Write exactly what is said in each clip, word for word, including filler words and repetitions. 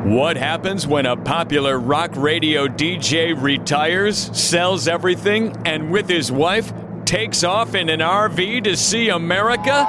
What happens when a popular rock radio D J retires, sells everything, and with his wife takes off in an R V to see America?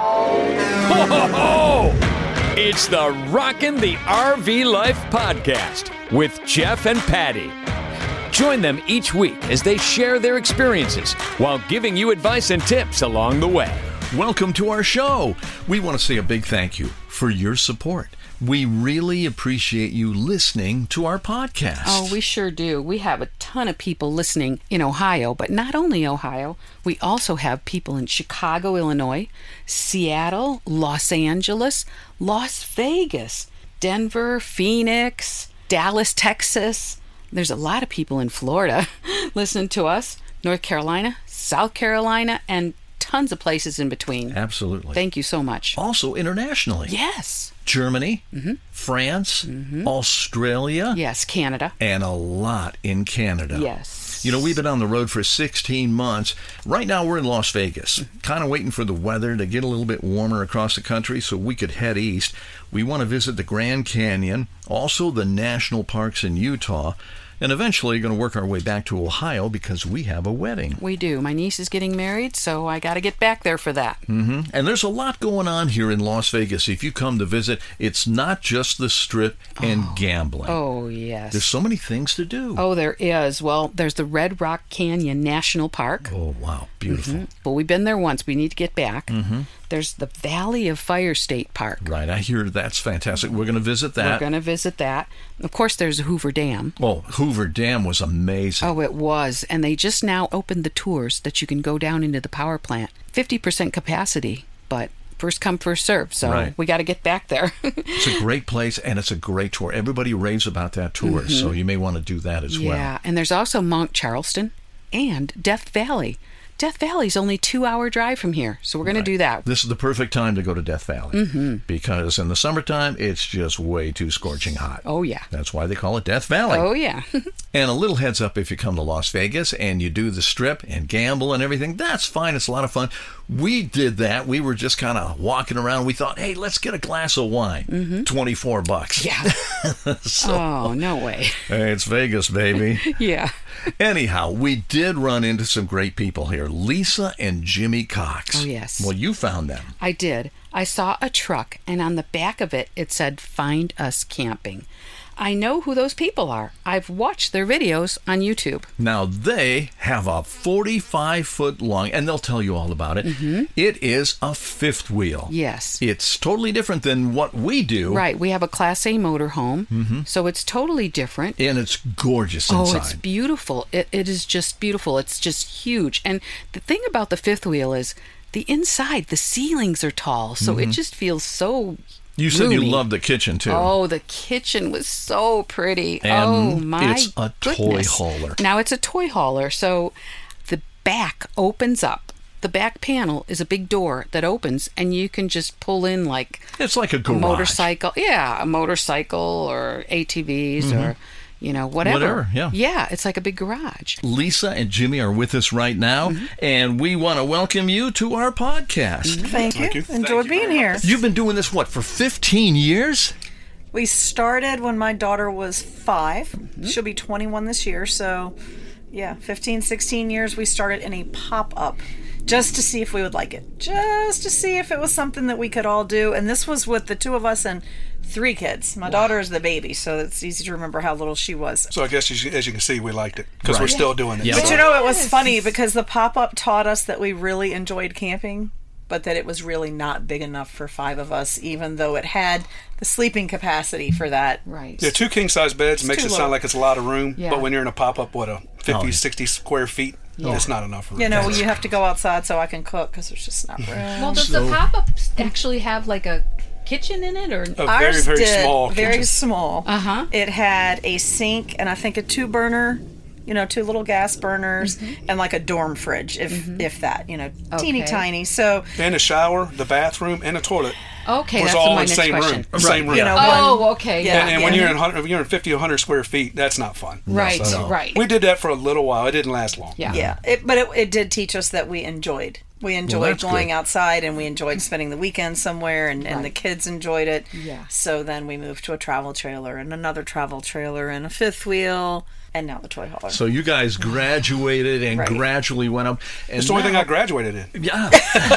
Ho, ho, ho! It's the Rockin' the R V Life podcast with Jeff and Patty. Join them each week as they share their experiences while giving you advice and tips along the way. Welcome to our show. We want to say a big thank you for your support. We really appreciate you listening to our podcast. Oh, we sure do. We have a ton of people listening in Ohio, but not only Ohio. We also have people in Chicago, Illinois, Seattle, Los Angeles, Las Vegas, Denver, Phoenix, Dallas, Texas. There's a lot of people in Florida listening to us, North Carolina, South Carolina, and tons of places in between. Absolutely. Thank you so much. Also internationally. Yes. Germany, mm-hmm. France, mm-hmm. Australia. Yes, Canada. And a lot in Canada. Yes. You know, we've been on the road for sixteen months. Right now we're in Las Vegas, mm-hmm. kind of waiting for the weather to get a little bit warmer across the country so we could head east. We want to visit the Grand Canyon, also the national parks in Utah, and eventually going to work our way back to Ohio because we have a wedding. We do. My niece is getting married, so I got to get back there for that. Mm-hmm. And there's a lot going on here in Las Vegas. If you come to visit, it's not just the Strip and oh. gambling. Oh, yes. There's so many things to do. Oh, there is. Well, there's the Red Rock Canyon National Park. Oh, wow. Beautiful. Mm-hmm. But we've been there once. We need to get back. Mm-hmm. There's the Valley of Fire State Park. Right. I hear that's fantastic. We're going to visit that. We're going to visit that. Of course, there's Hoover Dam. Oh, Hoover Dam was amazing. Oh, it was. And they just now opened the tours that you can go down into the power plant. fifty percent capacity, but first come, first serve. So right. we got to get back there. It's a great place, and it's a great tour. Everybody raves about that tour, mm-hmm. so you may want to do that as yeah. well. Yeah, and there's also Mount Charleston and Death Valley. Death Valley's only a two-hour drive from here, so we're going right. to do that. This is the perfect time to go to Death Valley mm-hmm. because in the summertime, it's just way too scorching hot. Oh, yeah. That's why they call it Death Valley. Oh, yeah. And a little heads up, if you come to Las Vegas and you do the Strip and gamble and everything, that's fine. It's a lot of fun. We did that. We were just kind of walking around. We thought, hey, let's get a glass of wine. Mm-hmm. twenty-four bucks. Yeah. so, oh, no way. Hey, it's Vegas, baby. Yeah. Anyhow, we did run into some great people here. Lisa and Jimmy Cox. Oh, yes. Well, you found them. I did. I saw a truck, and on the back of it, it said, "Find Us Camping." I know who those people are. I've watched their videos on YouTube. Now, they have a forty-five foot long, and they'll tell you all about it. Mm-hmm. It is a fifth wheel. Yes. It's totally different than what we do. Right. We have a Class A motorhome, mm-hmm. so it's totally different. And it's gorgeous inside. Oh, it's beautiful. It, it is just beautiful. It's just huge. And the thing about the fifth wheel is the inside, the ceilings are tall, so mm-hmm. it just feels so You said roomy. You loved the kitchen, too. Oh, the kitchen was so pretty. And oh, my it's a toy goodness. hauler. Now, it's a toy hauler, so the back opens up. The back panel is a big door that opens, and you can just pull in like... It's like a garage. A motorcycle. Yeah, a motorcycle or A T Vs mm-hmm. or... You know, whatever. Whatever, yeah. Yeah, it's like a big garage. Lisa and Jimmy are with us right now, mm-hmm. and we want to welcome you to our podcast. Mm-hmm. Thank, Thank you. you. Enjoyed Thank being you here. You've been doing this, what, for fifteen years? We started when my daughter was five. Mm-hmm. She'll be twenty-one this year, so yeah, fifteen, sixteen years. We started in a pop-up just to see if we would like it. Just to see if it was something that we could all do. And this was with the two of us and three kids. My wow. daughter is the baby, so it's easy to remember how little she was. So I guess as you, as you can see, we liked it because right. we're still doing it. Yeah. But you know, it was funny because the pop-up taught us that we really enjoyed camping, but that it was really not big enough for five of us, even though it had the sleeping capacity for that. Right. Yeah, two king-size beds It's makes it low. sound like it's a lot of room, Yeah. but when you're in a pop-up, what, a fifty, Oh. sixty square feet, Yeah. it's not enough room. You know, you have to go outside so I can cook because there's just not room. Well, does So- the pop-ups actually have like a kitchen in it, or? A very, Ours very did, small very kitchen. small. Uh-huh. It had a sink and I think a two burner, you know, two little gas burners, Mm-hmm. and like a dorm fridge, if if that, you know, teeny Okay. tiny. So And a shower, the bathroom, and a toilet. Okay, It's that's all my in the next same question. room. Same room. You know, Oh, one- okay. Yeah. and and when yeah. you're in one hundred, if you're in fifty or one hundred square feet, that's not fun. Right, So, right. We did that for a little while. It didn't last long. Yeah. Yeah, it, but it, it did teach us that we enjoyed. We enjoyed that's going good. outside, and we enjoyed spending the weekend somewhere, and, and the Right. kids enjoyed it. Yeah. So then we moved to a travel trailer, and another travel trailer, and a fifth wheel, and now the toy hauler. So you guys graduated and Right. gradually went up. And It's the only thing now- I graduated in. Yeah.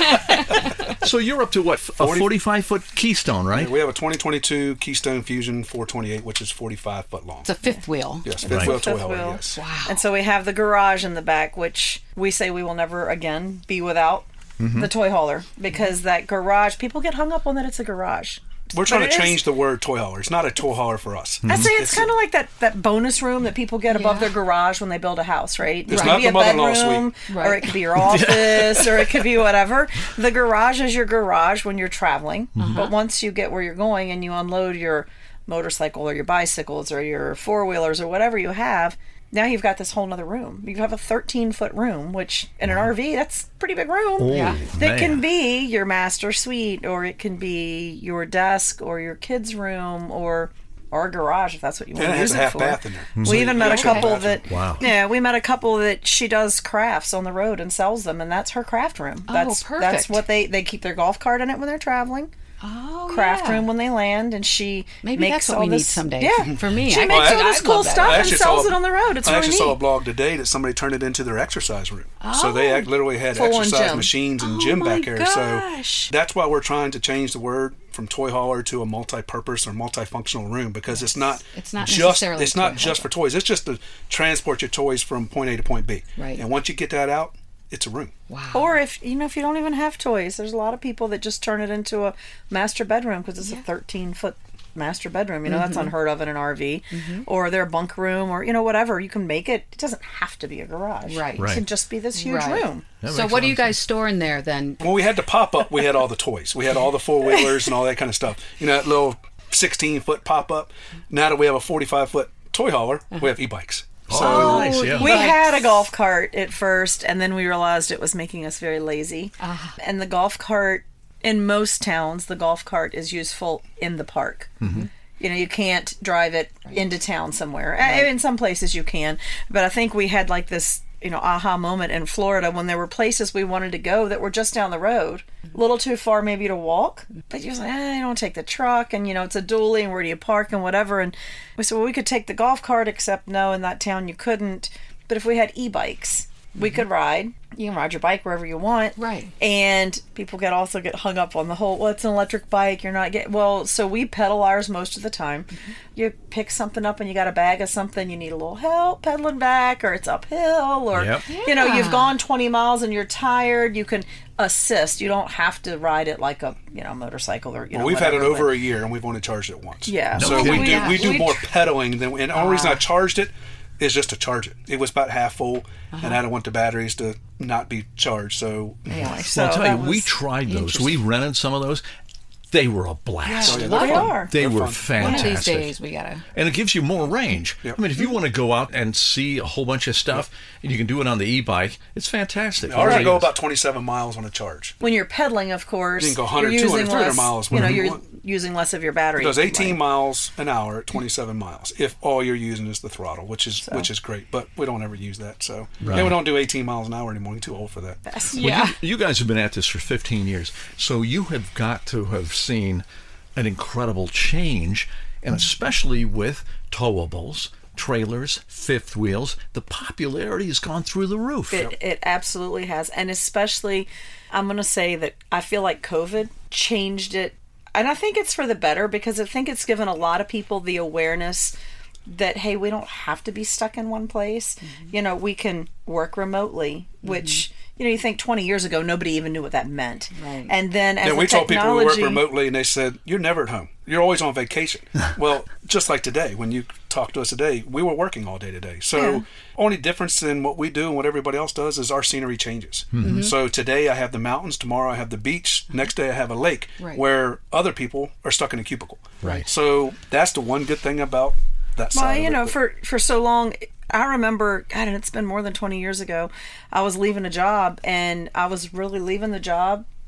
So you're up to what? A forty forty-five foot Keystone, right? We have a twenty twenty-two Keystone Fusion four twenty-eight, which is forty-five foot long. It's a fifth wheel. Yes, fifth Right. wheel toy Fifth hauler. wheel. Yes. Wow. And so we have the garage in the back, which we say we will never again be without Mm-hmm. the toy hauler, because that garage, people get hung up on that it's a garage. We're trying But to it is- change the word toy hauler. It's not a toy hauler for us. I say it's, kind of like that, that bonus room that people get above Yeah. their garage when they build a house, right? It's It not could be the a mother-in-law bedroom, suite. or Right. it could be your office, or it could be whatever. The garage is your garage when you're traveling, but once you get where you're going and you unload your motorcycle or your bicycles or your four-wheelers or whatever you have, now you've got this whole nother room. You have a thirteen foot room, which in an R V, that's a pretty big room. Yeah. That man. can be your master suite, or it can be your desk, or your kids' room, or or a garage if that's what you want And to it has use a it half for. bath in there. We So even you met a actually have couple bathroom. that Wow. yeah, we met a couple that she does crafts on the road and sells them, and that's her craft room. Oh, That's perfect. that's what they they keep their golf cart in it when they're traveling. Oh, Craft yeah. room when they land, and she Maybe makes that's what all we need this, someday. Yeah, For me, she I- makes I- all this I'd cool love that. stuff I and actually sells saw- it on the road. It's I really actually saw a neat. blog today that somebody turned it into their exercise room. So they Oh. act- literally had Full on exercise gym. machines and Oh gym my back there. gosh. So that's why we're trying to change the word from toy hauler to a multi-purpose or multifunctional room, because it's not It's not just necessarily it's not toy just hauler. for toys. It's just to transport your toys from point A to point B. Right. And once you get that out, it's a room. Wow. Or if you know if you don't even have toys, there's a lot of people that just turn it into a master bedroom because it's a thirteen foot master bedroom. You know, that's unheard of in an R V, or their bunk room, or you know whatever. You can make it. It doesn't have to be a garage. Right. It Right. can just be this huge Right. room. That So makes what a do you lot of guys store in there then? When we had the pop up, we had all the toys. We had all the four wheelers and all that kind of stuff. You know, that little sixteen foot pop up. Now that we have a forty-five foot toy hauler, we have e bikes. So Oh, nice, yeah. We Right. had a golf cart at first, and then we realized it was making us very lazy. And the golf cart, in most towns, the golf cart is useful in the park. You know, you can't drive it into town somewhere. Uh, In some places you can, but I think we had like this, you know, aha moment in Florida when there were places we wanted to go that were just down the road, a little too far maybe to walk. But you're like, eh, I don't take the truck, and you know, it's a dually, and where do you park and whatever. And we said, well, we could take the golf cart, except no, in that town you couldn't. But if we had e-bikes, we could ride. You can ride your bike wherever you want. Right. And people get also get hung up on the whole, well, it's an electric bike. You're not getting, well, so we pedal ours most of the time. You pick something up and you got a bag of something, you need a little help pedaling back, or it's uphill, or, Yep. you know, you've Yeah. gone twenty miles and you're tired. You can assist. You don't have to ride it like a, you know, motorcycle or, you know, well, we've had it whatever, over but- a year and we've only charged it once. Yeah. So No we kidding. do Yeah. we do We more tr- pedaling than, and the only reason I charged it is just to charge it. It was about half full, and I don't want the batteries to not be charged. So Anyway, so Well, I'll tell that you, we was- tried those. We rented some of those. They were a blast. Yeah, They are. They They're were fun. One of fantastic. these days we gotta. And it gives you more range. Yep. I mean, if you want to go out and see a whole bunch of stuff, and you can do it on the e-bike, it's fantastic. ours It will go really is. about twenty-seven miles on a charge. When you're pedaling, of course, You can go one you're hundred, two hundred, using three hundred less, miles You know, whenever you you're want. using less of your battery. It goes eighteen Right. miles an hour at twenty-seven miles if all you're using is the throttle, which is which is great. But we don't ever use that, so Right. and we don't do eighteen miles an hour anymore. We're too old for that. Well, Yeah. you, you guys have been at this for fifteen years, so you have got to have seen an incredible change, and especially with towables, trailers, fifth wheels, the popularity has gone through the roof. It, it absolutely has. And especially, I'm going to say that I feel like COVID changed it. And I think it's for the better, because I think it's given a lot of people the awareness that, hey, we don't have to be stuck in one place. Mm-hmm. You know, we can work remotely, which, you know, you think twenty years ago, nobody even knew what that meant. Right. And then as Yeah, the we told people we work technology- remotely, and they said, "You're never at home. You're always on vacation." Well, just like today, when you talked to us today, we were working all day today. So, Yeah. only difference in what we do and what everybody else does is our scenery changes. Mm-hmm. So today I have the mountains, tomorrow I have the beach, next day I have a lake, Right. where other people are stuck in a cubicle. Right. So that's the one good thing about that side. Well, of you it. know, But- for for so long, I remember, God, and it's been more than twenty years ago, I was leaving a job, and I was really leaving the job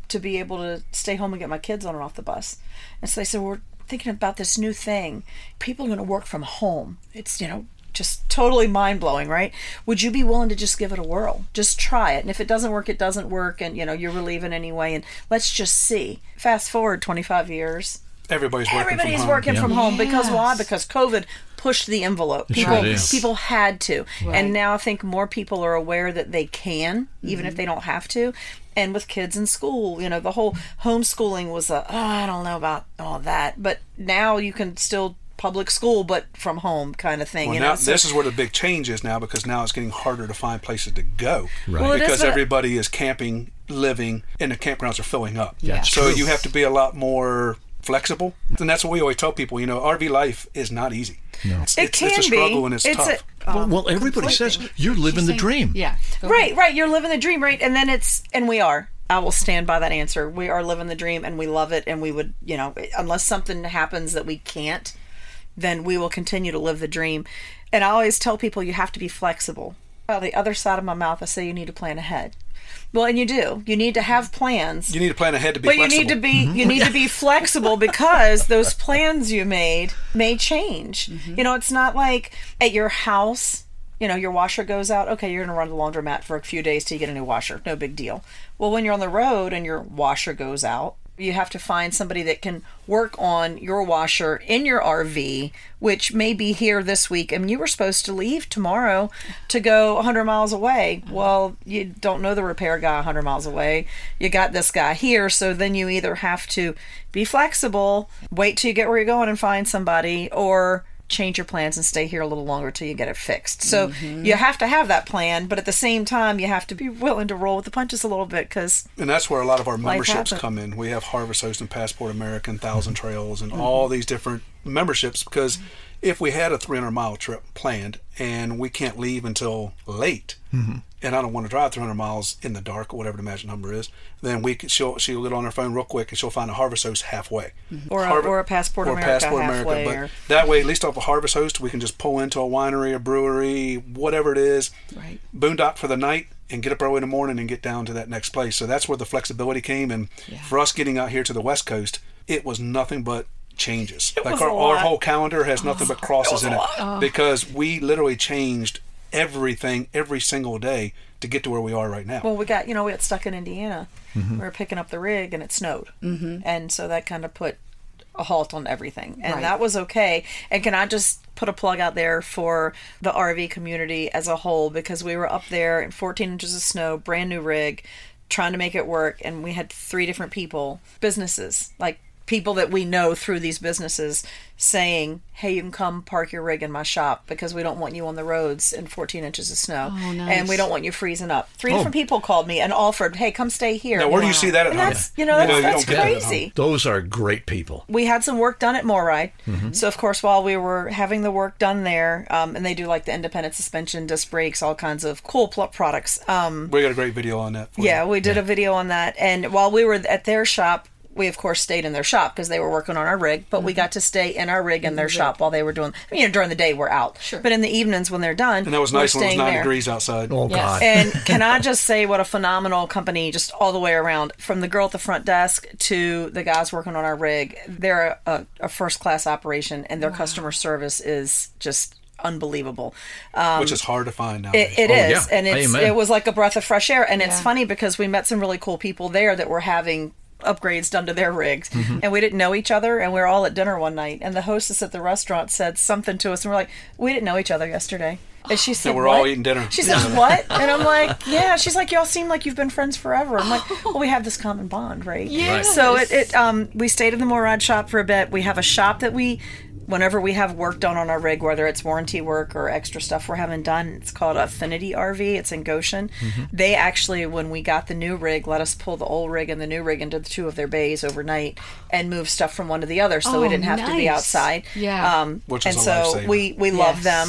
to be able to stay home and get my kids on and off the bus. And so they said, we're thinking about this new thing. People are going to work from home. It's, you know, just totally mind-blowing, right? Would you be willing to just give it a whirl? Just try it. And if it doesn't work, it doesn't work. And, you know, you're relieving anyway. And let's just see. Fast forward twenty-five years. Everybody's working Everybody's from home. working Yeah. from home. Because Yes. why? Because COVID pushed the envelope. It People, sure did. people had to. Right. And now I think more people are aware that they can, even if they don't have to. And with kids in school, you know, the whole homeschooling was a, oh, I don't know about all that. But now you can still public school, but from home kind of thing. Well, you now, know, so- this is where the big change is now, because now it's getting harder to find places to go. Right. Well, it is, because but- everybody is camping, living, and the campgrounds are filling up. Yeah. That's So true. you have to be a lot more flexible. And that's what we always tell people, you know, R V life is not easy. No. It's, It it's, can it's a struggle be. and it's, It's tough. a- Well, um, well, everybody says completely. you're living the Saying- dream. Yeah. Go Right, ahead. right. You're living the dream, right? And then it's, and we are. I will stand by that answer. We are living the dream and we love it. And we would, you know, unless something happens that we can't, then we will continue to live the dream. And I always tell people you have to be flexible. On the other side of my mouth, I say you need to plan ahead. Well, and you do. You need to have plans. You need to plan ahead to be But flexible. you need to be you need to be flexible because those plans you made may change. You know, it's not like at your house, you know, your washer goes out. Okay, you're going to run the laundromat for a few days till you get a new washer. No big deal. Well, when you're on the road and your washer goes out, you have to find somebody that can work on your washer in your R V, which may be here this week. And you were supposed to leave tomorrow to go one hundred miles away. Well, you don't know the repair guy one hundred miles away. You got this guy here. So then you either have to be flexible, wait till you get where you're going and find somebody, or change your plans and stay here a little longer till you get it fixed. So you have to have that plan, but at the same time, you have to be willing to roll with the punches a little bit because And that's where a lot of our memberships happens. come in. We have Harvest Host and Passport America and Thousand Trails and all these different memberships, because if we had a three hundred mile trip planned and we can't leave until late, and I don't want to drive three hundred miles in the dark or whatever the magic number is, then we could, she'll, she'll get on her phone real quick and she'll find a Harvest Host halfway. or a, Harv- or a Passport or America Passport halfway. America. or, But that way, at least off a Harvest Host, we can just pull into a winery, a brewery, whatever it is, Right. boondock for the night, and get up early in the morning and get down to that next place. So that's where the flexibility came. And for us getting out here to the West Coast, it was nothing but changes. It like was our, a our lot. whole calendar has nothing but crosses was a in it lot. because we literally changed everything every single day to get to where we are right now. Well, we got, you know, we got stuck in Indiana. We were picking up the rig and it snowed. Mm-hmm. And so that kind of put a halt on everything. And Right. that was okay. And can I just put a plug out there for the R V community as a whole, because we were up there in fourteen inches of snow, brand new rig, trying to make it work. And we had three different people, businesses, like people that we know through these businesses, saying, hey, you can come park your rig in my shop because we don't want you on the roads in fourteen inches of snow. Oh, nice. And we don't want you freezing up. Three Oh. different people called me and offered, hey, come stay here. now, where do you see that at And home? that's, you know, that's, you that's don't get that at home. crazy. Those are great people. We had some work done at Moride. So, of course, while we were having the work done there, um, and they do like the independent suspension, disc brakes, all kinds of cool pl- products. Um, We got a great video on that. For yeah, you. we did a video on that. And while we were at their shop, we of course stayed in their shop because they were working on our rig, but we got to stay in our rig in their shop while they were doing, you know, during the day we're out. Sure. But in the evenings when they're done, And that was we're nice when it was staying nine there. degrees outside. Oh, Yes. God. And can I just say what a phenomenal company, just all the way around, from the girl at the front desk to the guys working on our rig. They're a, a first class operation, and their customer service is just unbelievable. Um, which is hard to find nowadays. it, it Oh, is, yeah. and it's Amen. it was like a breath of fresh air. And it's Yeah. funny because we met some really cool people there that were having upgrades done to their rigs, and we didn't know each other, and we were all at dinner one night, and the hostess at the restaurant said something to us, and we're like, we didn't know each other yesterday. And she said, we're what? all eating dinner. She says, what? And I'm like, yeah. She's like, y'all seem like you've been friends forever. I'm like, well, we have this common bond, right? Yes. So it, it um we stayed in the Moride shop for a bit. We have a shop that we, whenever we have work done on our rig, whether it's warranty work or extra stuff we're having done, it's called Affinity R V. It's in Goshen. They actually, when we got the new rig, let us pull the old rig and the new rig into the two of their bays overnight and move stuff from one to the other, so we Oh, didn't have to be nice. outside. Yeah. Um, Which and is a so lifesaver. we we love Yes. them.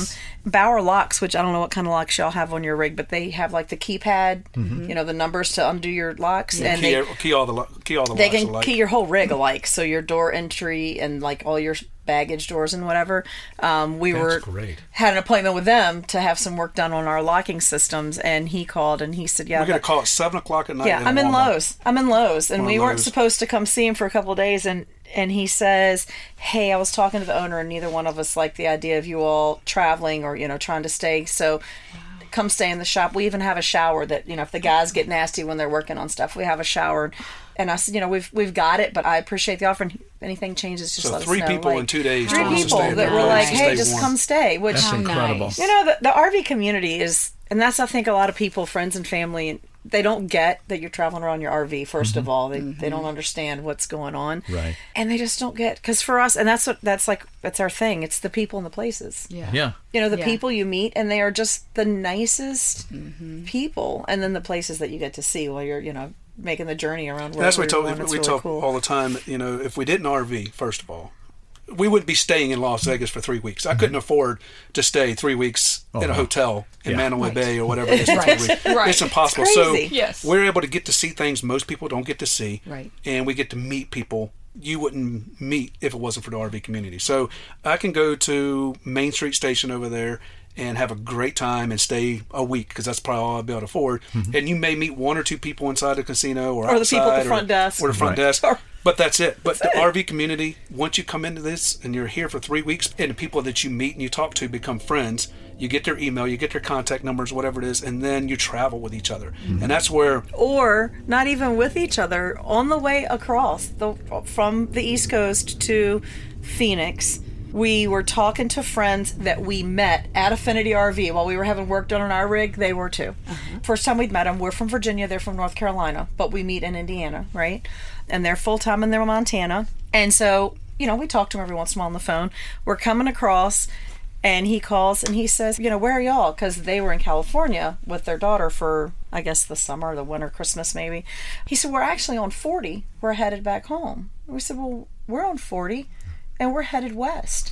Bauer locks, which I don't know what kind of locks y'all have on your rig, but they have like the keypad, mm-hmm. you know, the numbers to undo your locks, yeah. and key, they key all the lo- key all the they locks can alike. key your whole rig alike, so your door entry and like all your baggage doors and whatever. Um, we That's were great. had an appointment with them to have some work done on our locking systems, and he called and he said, "Yeah, we're gonna that, call it seven o'clock at night." yeah, I'm in Walmart. Lowe's. I'm in Lowe's, and We're we in weren't Lowe's. supposed to come see him for a couple of days, and and he says, "Hey, I was talking to the owner, and neither one of us liked the idea of you all traveling or you know trying to stay, so." Come stay in the shop. We even have a shower that, you know, if the guys get nasty when they're working on stuff, we have a shower. And I said, you know, we've we've got it, but I appreciate the offer. And if anything changes, just So let three us know. people Like, in two days Three told us to people stay in that the were house like, to hey, stay just warm. come stay. Which, That's How incredible. nice. you know, the, the R V community is, and that's, I think, a lot of people, friends and family, they don't get that you're traveling around your R V, 1st Mm-hmm. of all. They, they don't understand what's going on. Right. And they just don't get, because for us, and that's what, that's like, that's our thing. It's the people and the places. Yeah. Yeah. You know, the Yeah. people you meet, and they are just the nicest people. And then the places that you get to see while you're, you know, making the journey around where That's what we you're talk, going. It's we really talk cool. all the time. You know, if we didn't R V, first of all, we wouldn't be staying in Las Vegas for three weeks. I couldn't afford to stay three weeks in a no. hotel in Yeah. Manaway Right. Bay or whatever it is. for Right. three weeks. Right. It's impossible. It's So crazy. Yes. we're able to get to see things most people don't get to see. Right. And we get to meet people you wouldn't meet if it wasn't for the R V community. So I can go to Main Street Station over there and have a great time and stay a week because that's probably all I'll be able to afford. Mm-hmm. And you may meet one or two people inside the casino or, Or the outside people at the or- front desk. or the front Right. desk. But that's it. But That's the it. R V community, once you come into this and you're here for three weeks, and the people that you meet and you talk to become friends, you get their email, you get their contact numbers, whatever it is, and then you travel with each other. Mm-hmm. And that's where Or not even with each other, on the way across the from the East Coast to Phoenix, we were talking to friends that we met at Affinity R V while we were having work done on our rig. They were too. First time we'd met them, we're from Virginia, they're from North Carolina, but we meet in Indiana, right? And they're full time in their Montana. And so, you know, we talk to them every once in a while on the phone. We're coming across. And he calls and he says, you know, where are y'all? Because they were in California with their daughter for, I guess, the summer, the winter, Christmas maybe. He said, we're actually on forty. We're headed back home. We said, well, we're on forty and we're headed west.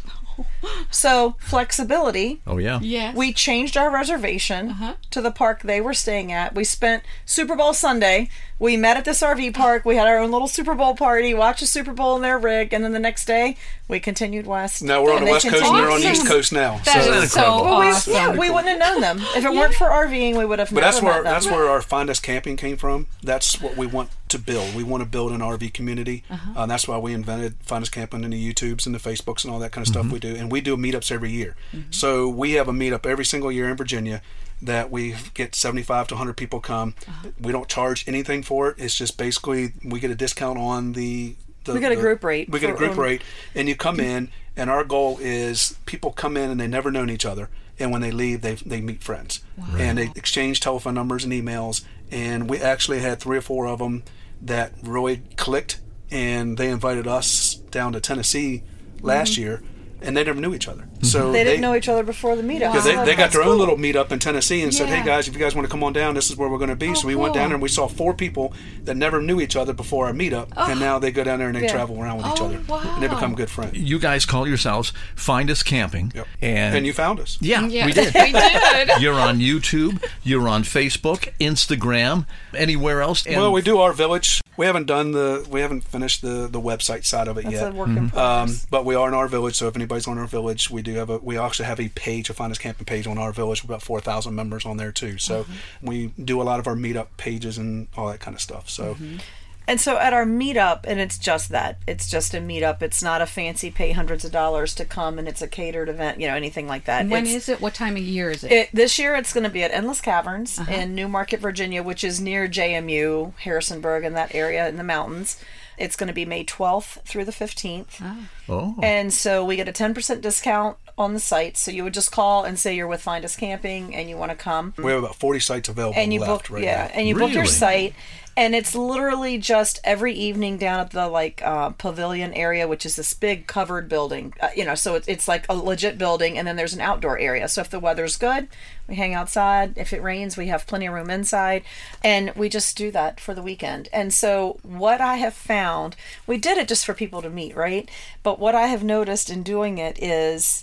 So flexibility. Oh, yeah. Yes. We changed our reservation Uh-huh. to the park they were staying at. We spent Super Bowl Sunday. We met at this R V park. We had our own little Super Bowl party, watched the Super Bowl in their rig, and then the next day we continued west. now we're on And the they west coast and they're on the continued- east coast now. That so, is so incredible. Well, we, awesome. yeah, we wouldn't have known them if it weren't for RVing. We would have but never that's where met them. that's where our Find Us Camping came from. That's what we want to build. We want to build an R V community. Uh-huh. Uh, that's why we invented Find Us Camping and the YouTubes and the Facebooks and all that kind of stuff we do. And we do meetups every year. So we have a meetup every single year in Virginia that we get seventy-five to one hundred people come. Uh-huh. We don't charge anything for it. It's just basically we get a discount on the. the We get a the- group rate We get a for- group um, rate, and you come in, and our goal is people come in and they never known each other, and when they leave, they they meet friends, and they exchange telephone numbers and emails. And we actually had three or four of them that really clicked, and they invited us down to Tennessee last year, and they never knew each other. So They didn't know each other before the meetup. Wow. Yeah, they, So they got that's their cool. own little meetup in Tennessee and said, Yeah. hey guys, if you guys want to come on down, this is where we're going to be. Oh, so we went down cool. there and we saw four people that never knew each other before our meetup. And now they go down there and they Yeah. travel around with each Oh, other. wow. And they become good friends. You guys call yourselves Find Us Camping. Yep. And, And you found us. yeah, Yes, we did. we did. You're on YouTube. You're on Facebook, Instagram, anywhere else. And Well, we do our village. We haven't done the, we haven't finished the, the website side of it That's yet. a work in Um, progress. but we are in our village, so if anybody's on our village, we do have a. We actually have a page, a Find Us Camping page on our village. We've about four thousand members on there too. So Mm-hmm. we do a lot of our meetup pages and all that kind of stuff. So Mm-hmm. And so at our meetup, and it's just that, it's just a meetup. It's not a fancy pay hundreds of dollars to come and it's a catered event, you know, anything like that. When It's- is it? What time of year is it? It, this year it's going to be at Endless Caverns Uh-huh. in Newmarket, Virginia, which is near J M U, Harrisonburg, and that area in the mountains. It's going to be May twelfth through the fifteenth. oh, And so we get a ten percent discount on the site. So you would just call and say you're with Find Us Camping and you want to come. we have about forty sites available And you left book, right yeah, now. and you book your Really? site. And it's literally just every evening down at the like uh, pavilion area, which is this big covered building. Uh, you know, so it's it's like a legit building, and then there's an outdoor area. So if the weather's good, we hang outside. If it rains, we have plenty of room inside, and we just do that for the weekend. And so what I have found, we did it just for people to meet, right? But what I have noticed in doing it is,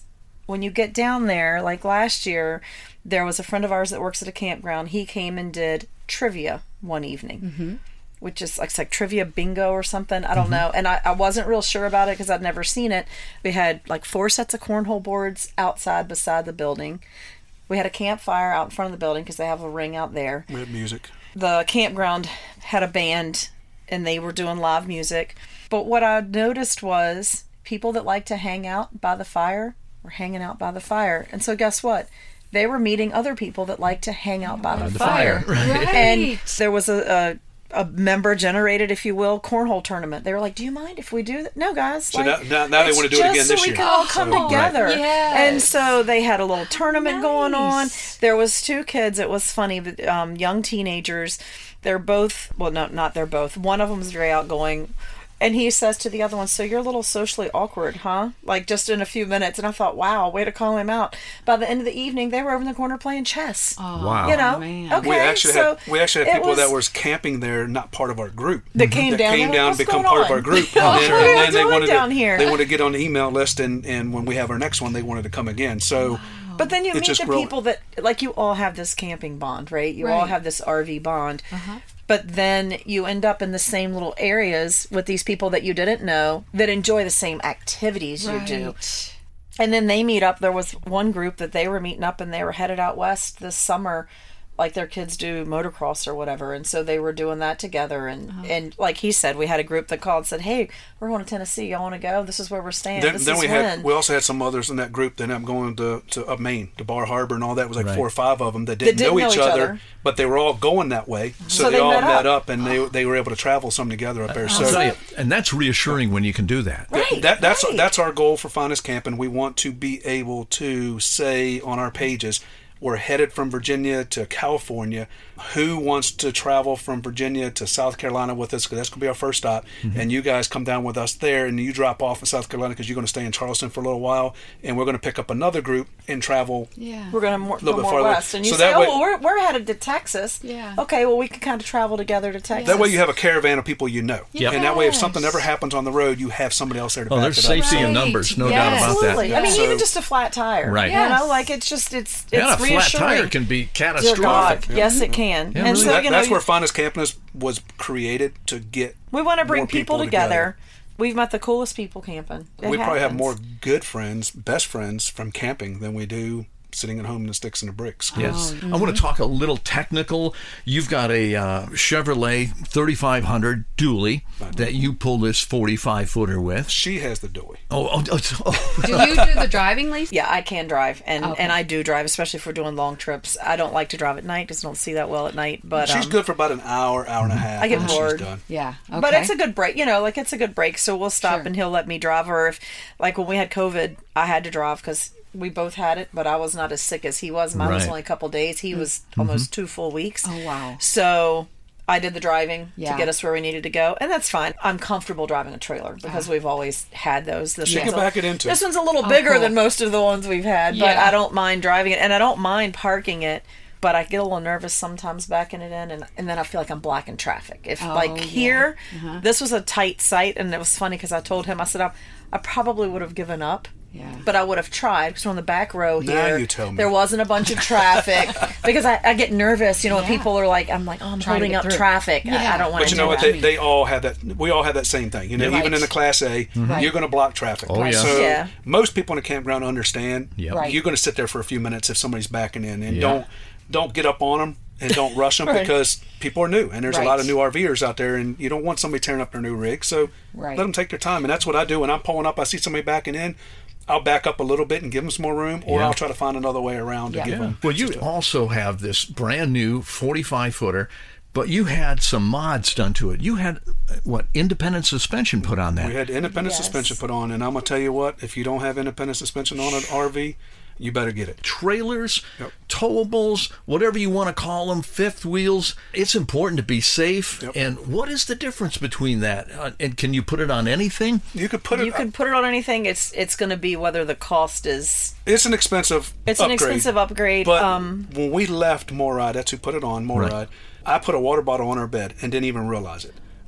when you get down there, like last year, there was a friend of ours that works at a campground. He came and did trivia one evening. Mm-hmm. Which is like, it's like trivia bingo or something. I don't mm-hmm. know. And I, I wasn't real sure about it because I'd never seen it. We had like four sets of cornhole boards outside beside the building. We had a campfire out in front of the building because they have a ring out there. We had music. The campground had a band and they were doing live music. But what I noticed was people that like to hang out by the fire were hanging out by the fire. And so guess what? They were meeting other people that like to hang out by, by the, the fire. fire. Right. And there was a... a a member generated, if you will, cornhole tournament. They were like, do you mind if we do that? No, guys. So like, now, now, now they want to do it again so this we year. can all come so, together. Right. Yes. And so they had a little tournament nice. going on. There was two kids. It was funny, but, um, young teenagers. They're both, well, no, not they're both. One of them is very outgoing. And he says to the other one, so you're a little socially awkward, huh? Like just in a few minutes. And I thought, wow, way to call him out. By the end of the evening, they were over in the corner playing chess. Oh, wow. You know? Man. Okay, We actually so had we actually had people was, that was camping there, not part of our group. That came that down. came Like, down, what's become going part on? of our group, Oh, and then, what are you and then they doing wanted down to here? they wanted to get on the email list, and, and when we have our next one, they wanted to come again. So, But then you it's meet just the growing. people that, like, you all have this camping bond, right? You all Right. have this R V bond. Uh-huh. But then you end up in the same little areas with these people that you didn't know that enjoy the same activities you do. Right. And then they meet up. There was one group that they were meeting up and they were headed out west this summer. Like their kids do motocross or whatever, and so they were doing that together. And, Oh. and like he said, we had a group that called and said, "Hey, we're going to Tennessee. Y'all want to go? This is where we're staying. then, this then is we when." had we also had some others in that group that ended up going to, to up Maine, to Bar Harbor, and all that. It was like Right. four or five of them that didn't, didn't know, know each each other, other. but they were all going that way, so, So they, they all met met up. up, and they they were able to travel some together up there. I'll So tell you, and that's reassuring when you can do that. Right. that that's right. that's our goal for Finest Camping. We want to be able to say on our pages, we're headed from Virginia to California. Who wants to travel from Virginia to South Carolina with us? Because that's going to be our first stop. Mm-hmm. And you guys come down with us there, and you drop off in South Carolina because you're going to stay in Charleston for a little while. And we're going to pick up another group and travel. Yeah. We're going to more, little go bit more farther. west. And you So say, that oh, way- well, we're, we're headed to Texas. Yeah. Okay, well, we can kind of travel together to Texas. That way you have a caravan of people you know. Yep. And that way if Yes. something ever happens on the road, you have somebody else there to Oh, back there's it up. safety in Right. numbers, no Yes. doubt about Absolutely. that. I mean, So- even just a flat tire. Right. You know, Yes. like it's just, it's, it's Yeah, a flat reassuring. tire can be Dear catastrophic. God. Yes, it can. Yeah, and really. so, That- you know, that's you- where Finest Camping is- was created to get we want to bring more people, together. We've met the coolest people camping. It we probably have happens. more good friends, best friends from camping than we do sitting at home in the sticks and the bricks. Yes. Oh, I want to talk a little technical. You've got a uh, Chevrolet thirty-five hundred dually that you pull this forty-five footer with. She has the doughy. Oh, oh, oh, oh. Do you do the driving, Lisa? Yeah, I can drive, and, Okay. and I do drive, especially if we're doing long trips. I don't like to drive at night because I don't see that well at night. But She's um, good for about an hour, hour and a half. I get and bored. She's done. Yeah. Okay. But it's a good break, you know, like it's a good break. So we'll stop Sure. and he'll let me drive. Or if, like when we had COVID, I had to drive because we both had it, but I was not as sick as he was. Mine was Right. only a couple days. He was almost two full weeks. Oh, wow. So I did the driving Yeah. to get us where we needed to go, and that's fine. I'm comfortable driving a trailer because we've always had those. This She one's can a- back it into. This one's a little Oh, bigger cool. than most of the ones we've had, but Yeah. I don't mind driving it, and I don't mind parking it. But I get a little nervous sometimes backing it in, and, and then I feel like I'm blocking traffic. If, Oh, like, yeah. here, Uh-huh. this was a tight site, and it was funny because I told him, I said, I, I probably would have given up. Yeah. But I would have tried because on the back row Now here, you tell me. there wasn't a bunch of traffic because I, I get nervous. You know, when Yeah. people are like, I'm like, oh, I'm Trying to holding get up through. traffic. I, Yeah. I don't want But to you know do what? that. They, they all have that. We all have that same thing. You know, Right. even in the Class A, Right. you're going to block traffic. Oh, yeah. So Yeah. most people in a campground understand. Yep. Right. You're going to sit there for a few minutes if somebody's backing in, and Yeah. don't don't get up on them and don't rush them Right. because people are new, and there's a lot of Right. new RVers out there, and you don't want somebody tearing up their new rig. So Right. let them take their time, and that's what I do when I'm pulling up. I see somebody backing in. I'll back up a little bit and give them some more room, or Yeah. I'll try to find another way around to Yeah. give Yeah. them. Well, you also have this brand new forty-five footer, but you had some mods done to it. You had, uh, what, independent suspension put on that? We had independent Yes. suspension put on, and I'm gonna tell you what: if you don't have independent suspension on an R V, you better get it. Trailers, Yep. towables, whatever you want to call them, fifth wheels. It's important to be safe. Yep. And what is the difference between that? Uh, and can you put it on anything? You could put it. You can put it on anything. It's it's going to be whether the cost is. It's an expensive. It's an upgrade. expensive upgrade. But um, when we left Moride, that's who put it on Moride. Right. I put a water bottle on her bed and didn't even realize it.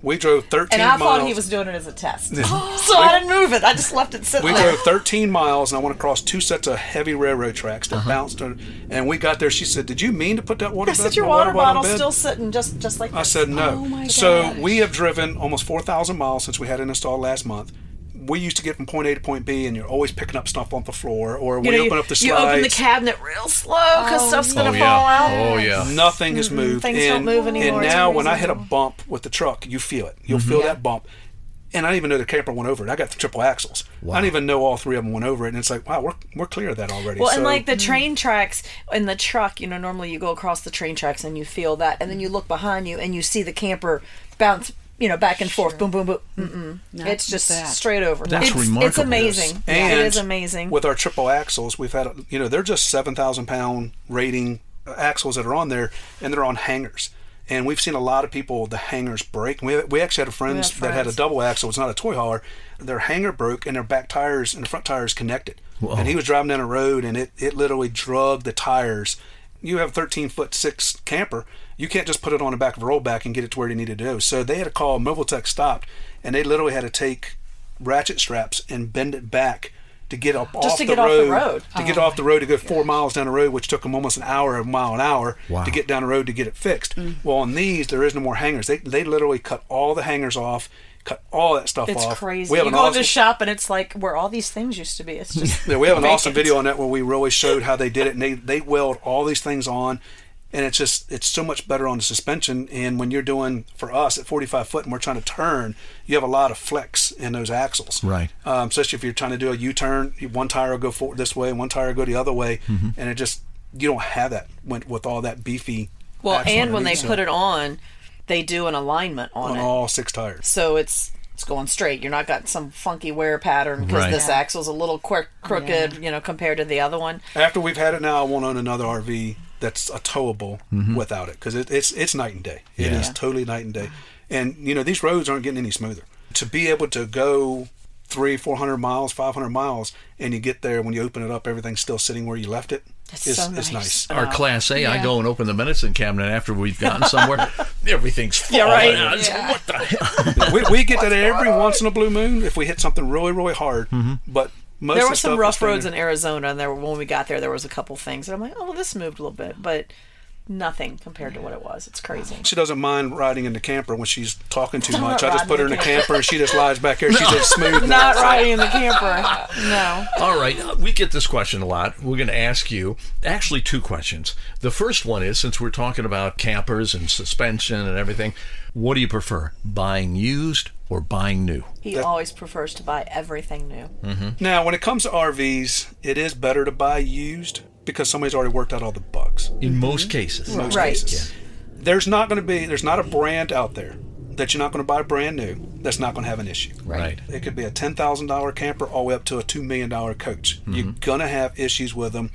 We drove thirteen And I miles. thought he was doing it as a test. So I didn't move it. I just left it sitting We there. drove thirteen miles, and I went across two sets of heavy railroad tracks that Uh-huh. bounced. On, and we got there. She said, "Did you mean to put that water, I bed, said, your my water bottle bottle's in bed?" still sitting just, just like this. I said no. Oh my so gosh. we have driven almost four thousand miles since we had it installed last month. We used to get from point A to point B, and you're always picking up stuff on the floor, or You we know, open you, up the you slides. open the cabinet real slow because stuff's going Oh to yeah. fall out. Oh yeah. Nothing has moved. Things and, don't move anymore. And It's now when I crazy. hit a bump with the truck, you feel it. You'll Mm-hmm. feel that bump. And I didn't even know the camper went over it. I got the triple axles. I didn't even know all three of them went over it. And it's like, wow, we're, we're clear of that already. Well, so, and like the train tracks in the truck, you know, normally you go across the train tracks and you feel that, and then you look behind you and you see the camper bounce, you know, back and forth, boom, boom, boom. Mm-mm. Not It's just that. straight over. That's it's, remarkable. It's amazing. And it is amazing. With our triple axles, we've had, you know, they're just seven thousand pound rating axles that are on there, and they're on hangers. And we've seen a lot of people, the hangers break. We, we actually had a friends, have that had a friends. double axle. It's not a toy hauler. Their hanger broke, and their back tires and the front tires connected. Whoa. And he was driving down a road, and it, it literally drugged the tires. You have a thirteen foot six camper. You can't just put it on the back of a rollback and get it to where you needed to go. So they had to call Mobile Tech stopped, and they literally had to take ratchet straps and bend it back to get up Just off, to the get off the road, road. to get off the road to go four miles down the road, which took them almost an hour, a mile an hour Wow. to get down the road to get it fixed. Mm. Well, on these, there is no more hangers. They they literally cut all the hangers off, cut all that stuff It's off. crazy. We have You an go to awesome, the shop and it's like where all these things used to be. It's just yeah, we have an awesome vacant. video on that where we really showed how they did it, and they they weld all these things on. And it's just, it's so much better on the suspension. And when you're doing, for us, at forty-five foot and we're trying to turn, you have a lot of flex in those axles. Right. Um, especially if you're trying to do a U-turn, one tire will go forward this way and one tire will go the other way. Mm-hmm. And it just, you don't have that with, with all that beefy Well, axle and when they underneath. put So, it on, they do an alignment on, on it. all six tires. So it's it's going straight. You're not got some funky wear pattern because Right. this axle's a little quick, crooked, you know, compared to the other one. After we've had it now, I won't own another R V that's a towable without it, because it, it's it's night and day. It Yeah. is totally night and day. And you know, these roads aren't getting any smoother. To be able to go three, four hundred miles, five hundred miles, and you get there, when you open it up, everything's still sitting where you left it. It's is so is nice. nice. Our Class A, I Yeah. go and open the medicine cabinet after we've gotten somewhere. Everything's falling Yeah, right. out. It's- Yeah. What the hell? we, we get that every once in a blue moon if we hit something really, really hard. But most There of were the some stuff rough is staying roads there. in Arizona, and there when we got there, there was a couple things, and I'm like, oh, well, this moved a little bit, but nothing compared to what it was. It's crazy. She doesn't mind riding in the camper when she's talking too Not much. I just riding put her in the the camper and she just lies back there. She's just smooth. Not now. riding in the camper. No. All right, uh, we get this question a lot. We're going to ask you actually two questions. The first one is, since we're talking about campers and suspension and everything, what do you prefer, buying used or buying new? He That- always prefers to buy everything new. Now, when it comes to R Vs, it is better to buy used because somebody's already worked out all the bugs. In most cases. In most Right. cases. There's not going to be, there's not a brand out there that you're not going to buy brand new that's not going to have an issue. Right. It could be a ten thousand dollars camper all the way up to a two million dollars coach. You're going to have issues with them.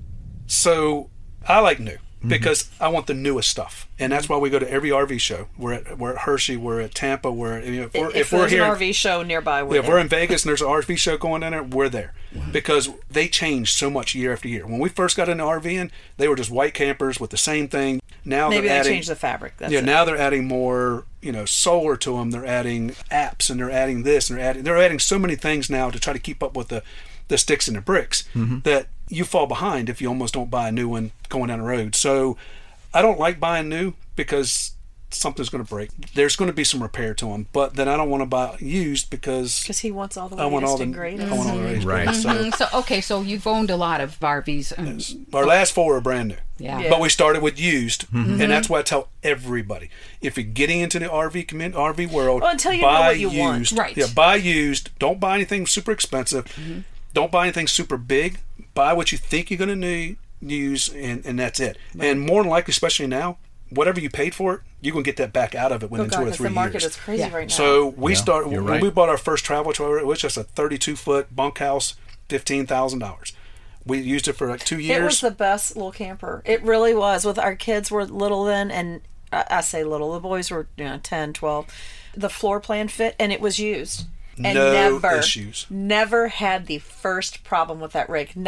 So I like new because I want the newest stuff. And that's why we go to every R V show. We're at, we're at Hershey, we're at Tampa, we're, you know, if we're, If, if we're there's here. an R V show nearby, we're Yeah, if there. we're in Vegas and there's an R V show going in there, we're there. Because they change so much year after year. When we first got into RVing, they were just white campers with the same thing. Now Maybe they're they adding, changed the fabric. That's yeah, it. now they're adding more, you know, solar to them. They're adding apps and they're adding this and they're adding they're adding so many things now to try to keep up with the the sticks and the bricks that you fall behind if you almost don't buy a new one going down the road. So I don't like buying new because something's going to break. There's going to be some repair to them, but then I don't want to buy used because Because he wants all the I want all latest the and greatest. I want all the latest. Right. So Mm, so okay, so you've owned a lot of R Vs. um, our last four are brand new. Yeah. Yeah. But we started with used, and that's why I tell everybody: if you're getting into the R V community, R V world, Well, until you know buy what you want. used. Right. Yeah, buy used. Don't buy anything super expensive. Don't buy anything super big. Buy what you think you're going to need, use, and, and that's it. And more than likely, especially now, whatever you paid for it, you're going to get that back out of it Oh, within God, two or 'cause three the market years. is crazy Yeah. right now. So we Yeah, started you're when right. we bought our first travel trailer. It was just a thirty-two foot bunkhouse, fifteen thousand dollars. We used it for like two years. It was the best little camper. It really was. With our kids were little then, and I, I say little. The boys were, you know, ten, twelve. The floor plan fit, and it was used. And No never, issues. never had the first problem with that rig. Not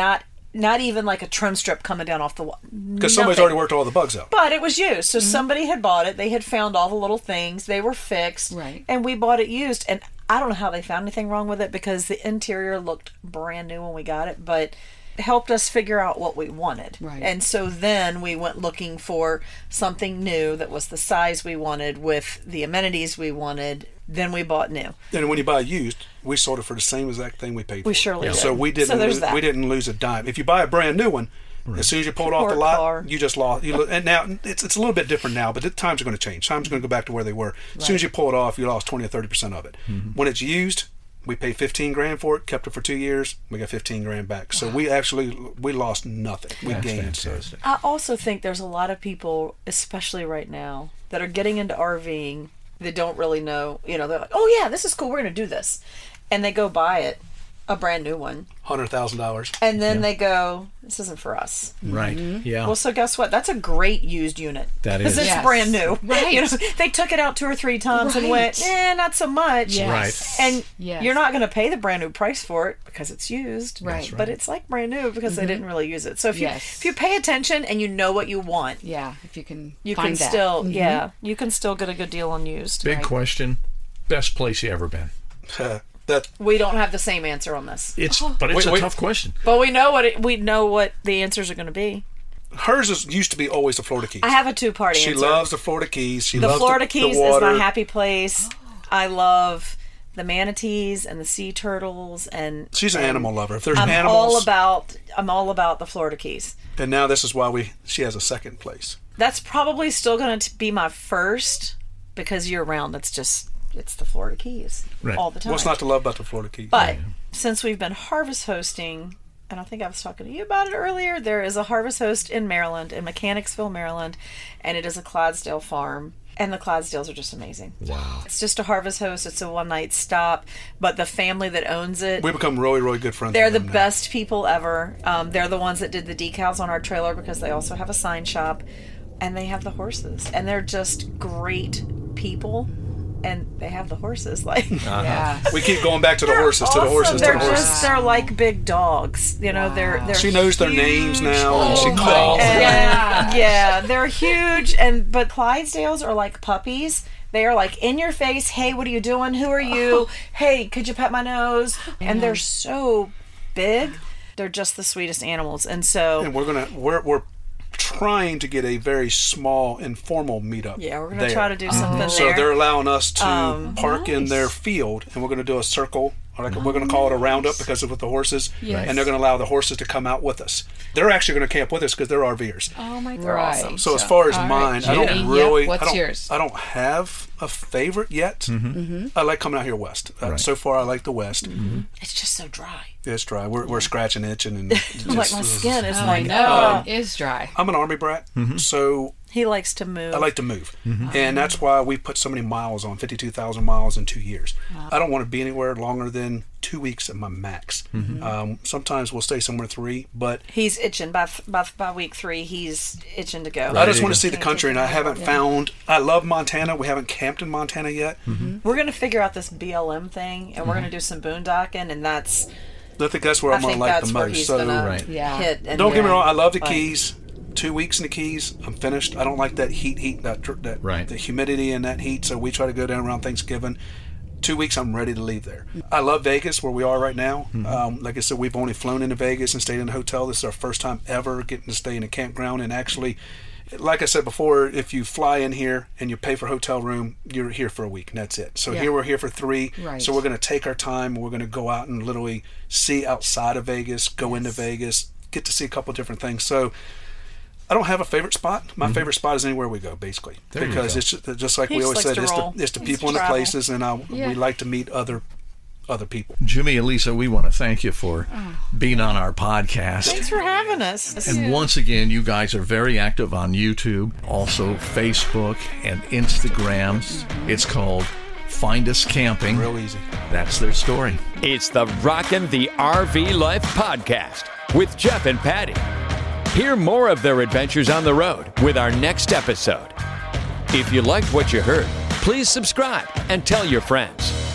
not even like a trim strip coming down off the wall. Because somebody's already worked all the bugs out. But it was used. So Mm-hmm. somebody had bought it. They had found all the little things. They were fixed. Right. And we bought it used. And I don't know how they found anything wrong with it because the interior looked brand new when we got it. But it helped us figure out what we wanted. Right. And so then we went looking for something new that was the size we wanted with the amenities we wanted. Then we bought new. And when you buy used, we sold it for the same exact thing we paid for. We it. surely did. So we didn't. So there's lose, that. we didn't lose a dime. If you buy a brand new one, as soon as you pull it off the Poor lot, car. you just lost. You lo- and now it's it's a little bit different now, but the times are going to change. Times are going to go back to where they were. As soon as you pull it off, you lost twenty or thirty percent of it. When it's used, we paid fifteen grand for it, kept it for two years, we got fifteen grand back. So we actually we lost nothing. We That's gained. So. fantastic. I also think there's a lot of people, especially right now, that are getting into RVing that don't really know. You know, they're like, "Oh yeah, this is cool. We're going to do this," and they go buy it, a brand new one, Hundred thousand dollars. and then they go, "This isn't for us." Right. Yeah. Well, so guess what? That's a great used unit. That 'Cause is. it's Yes. brand new. Right. You know, they took it out two or three times and went, Right. eh, not so much. Yes. Right. And Yes. you're not going to pay the brand new price for it because it's used. Right. That's right. But it's like brand new because they didn't really use it. So if you Yes. if you pay attention and you know what you want, Yeah, if you can you find can that. still Mhm. yeah, you can still get a good deal on used. Big Right. question. Best place you ever been? that We don't have the same answer on this. It's but it's Wait, a wait. tough question. But we know what it, we know what the answers are going to be. hers is, used to be always the Florida Keys. I have a two-part She answer. loves the Florida Keys. She the loves Florida the, Keys the is water. my happy place. I love the manatees and the sea turtles and She's an and animal lover. If there's I'm animals, all about I'm all about the Florida Keys. and now this is why we she has a second place. That's probably still going to be my first because year round it's just it's the Florida Keys Right. all the time. What's not to love about the Florida Keys? But since we've been harvest hosting, and I think I was talking to you about it earlier, there is a harvest host in Maryland, in Mechanicsville, Maryland, and it is a Clydesdale farm. And the Clydesdales are just amazing. Wow. It's just a harvest host. It's a one night stop. But the family that owns it, we become really, really good friends. they're with the them now. best people ever. Um, they're the ones that did the decals on our trailer because they also have a sign shop. And they have the horses. And they're just great people. And they have the horses. Like, Yeah. We keep going back to the they're horses, to the awesome. horses, to They're the horses. just, they're like big dogs. You know, they're, they're She knows their huge. names now, and she Oh, calls. And, Yeah. yeah, they're huge. And but Clydesdales are like puppies. They are like in your face. Hey, what are you doing? Who are you? Hey, could you pet my nose? And they're so big. They're just the sweetest animals. And so And we're gonna we're we're trying to get a very small informal meetup. yeah, we're gonna there. try to do something So there. they're allowing us to Um, park in their field, and we're going to do a circle. Or like we're going to call it a roundup because of with the horses, Yes. and they're going to allow the horses to come out with us. They're actually going to camp with us because they're RVers. Oh my god. Right. awesome. So as far as All right, mine, I Judy. don't Yep, really. what's I don't, yours? I don't have a favorite yet. Mm-hmm. I like coming out here west. Uh, Right. So far, I like the west. it's just so dry. It's dry. We're, we're scratching, itching, and just, like my skin is Oh, I like, know. oh. It is dry. I'm an army brat, so He likes to move. I like to move, and that's why we put so many miles on, fifty-two thousand miles in two years. I don't want to be anywhere longer than two weeks at my max. Um, sometimes we'll stay somewhere three, but He's itching by by by week three. He's itching to go. I just to want go. to see the country, and I haven't found. I love Montana. We haven't camped in Montana yet. We're gonna figure out this B L M thing, and we're gonna do some boondocking, and that's I think that's where I I'm gonna think like that's the where most. he's So gonna Right. Yeah. hit. And don't get me yeah. wrong. I love the Like- Keys. Two weeks in the Keys, I'm finished. I don't like that heat, heat that tr- that Right. the humidity and that heat. So we try to go down around Thanksgiving. Two weeks, I'm ready to leave there. I love Vegas, where we are right now. Um, like I said, we've only flown into Vegas and stayed in a hotel. This is our first time ever getting to stay in a campground. And actually, like I said before, if you fly in here and you pay for a hotel room, you're here for a week, and that's it. So Yeah. here we're here for three. Right. So we're going to take our time. We're going to go out and literally see outside of Vegas, go into Vegas, get to see a couple different things. So I don't have a favorite spot. My favorite spot is anywhere we go, basically, There you because go. it's just, just like He we just always likes said, to it's roll. the, it's the He people and the travel. places, and I, Yeah. we like to meet other other people. Jimmy and Lisa, we want to thank you for being on our podcast. Thanks for having us. And once again, you guys are very active on YouTube, also Facebook and Instagram. It's called Find Us Camping. Real easy. That's their story. It's the Rockin' the R V Life podcast with Jeff and Patty. Hear more of their adventures on the road with our next episode. If you liked what you heard, please subscribe and tell your friends.